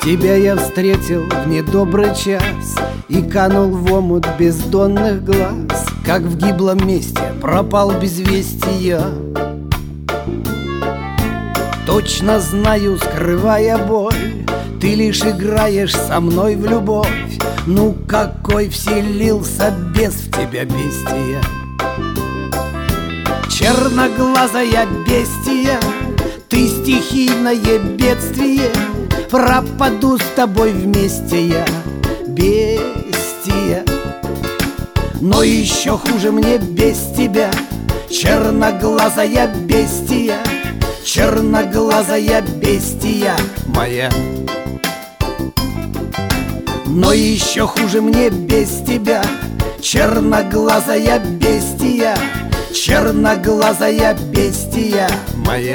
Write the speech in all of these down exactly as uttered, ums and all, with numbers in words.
Тебя я встретил в недобрый час и канул в омут бездонных глаз, как в гиблом месте пропал без вестия. Точно знаю, скрывая боль, ты лишь играешь со мной в любовь. Ну какой вселился бес в тебя, бестия, черноглазая бестия. Ты стихийное бедствие, пропаду с тобой вместе я, бестия. Но еще хуже мне без тебя, черноглазая бестия, черноглазая бестия моя. Но еще хуже мне без тебя, черноглазая бестия, черноглазая бестия моя.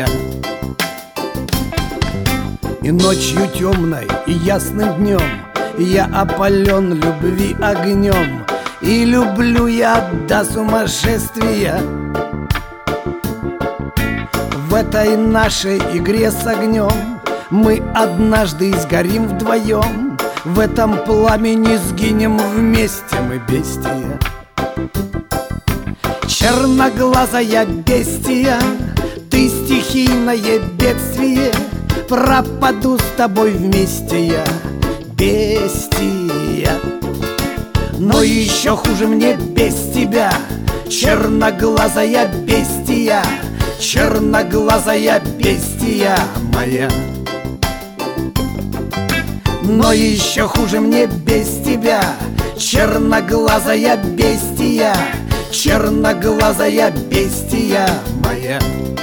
И ночью темной, и ясным днем я опален любви огнем, и люблю я до сумасшествия. В этой нашей игре с огнем мы однажды сгорим вдвоем, в этом пламени сгинем вместе мы, бестия. Черноглазая бестия, ты стихийное бедствие, пропаду с тобой вместе я, бестия. Но еще хуже мне без тебя, черноглазая бестия, черноглазая бестия моя. Но еще хуже мне без тебя, черноглазая бестия, черноглазая бестия моя.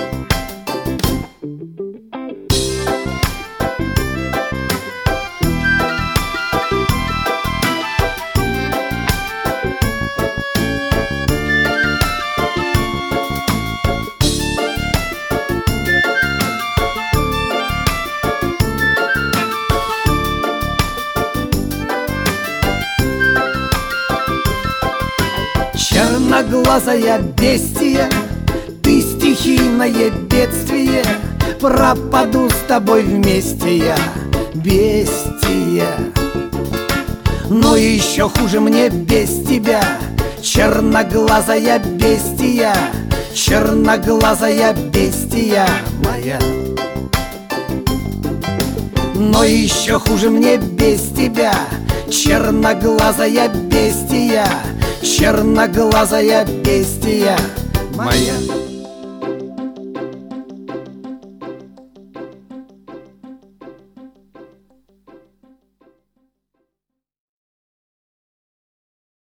Черноглазая бестия, ты стихийное бедствие, пропаду с тобой вместе я, бестия. Но еще хуже мне без тебя, черноглазая бестия, черноглазая бестия моя. Но еще хуже мне без тебя, черноглазая бестия, черноглазая бестия моя.